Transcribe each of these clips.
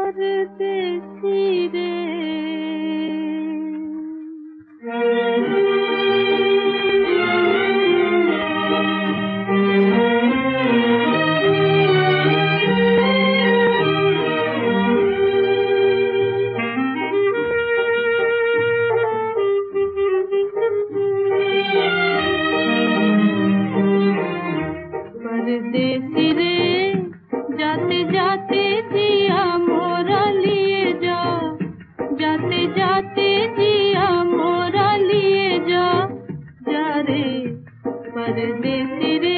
परदेसी रे परदेसी रे जाते जाते जिया मोरा लिए जा, जाते जाते जिया मोरा लिए जा, जा रे परदेसी रे,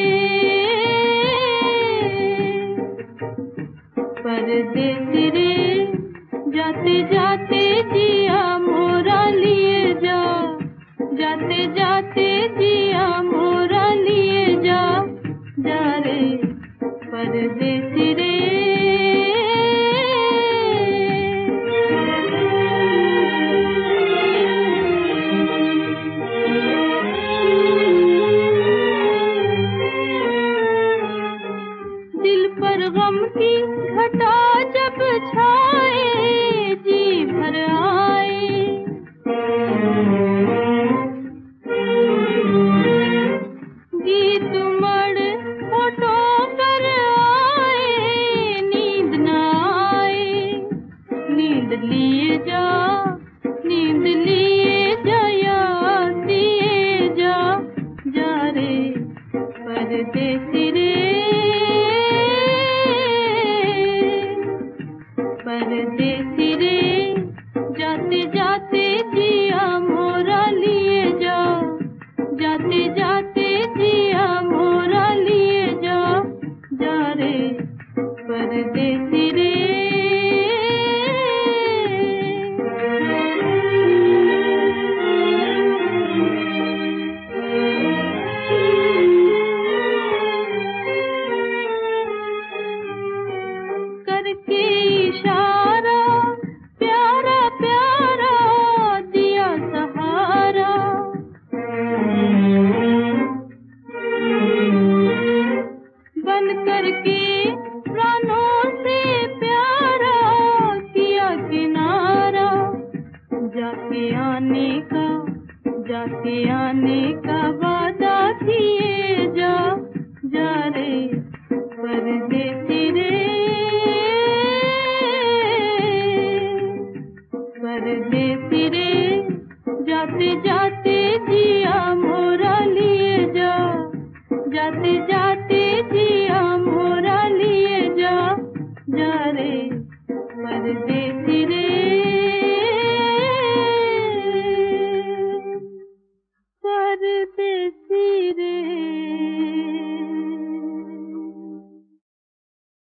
परदेसी रे जाते जाते जिया मोरा लिए जा, जाते जाते जिया मोरा लिए जा, जा रे परदेसी रे। दिल पर गम की घटा जब छाए, जी भर आए, गीत मड़ फोटो कर आए, नींद न आए, नींद लिए जा, नींद लिए जा, याद दिए जा, जा रे परदेसी रे, परदेसी रे जाते जाते जिया मोरा लिए जा, जाते जाते जिया मोरा लिए जा, जा रे परदेसी रे। करके इशारा प्यारा प्यारा दिया सहारा, बन करके प्राणों से प्यारा किया किनारा, जाके आने का, जाके आने का वादा किए जा, जा रे परदेसी रे, परदेसी रे जाते जाते जिया मोरा लिए जा, जाते जाते जिया मोरा लिए जा, जा रे परदेसी।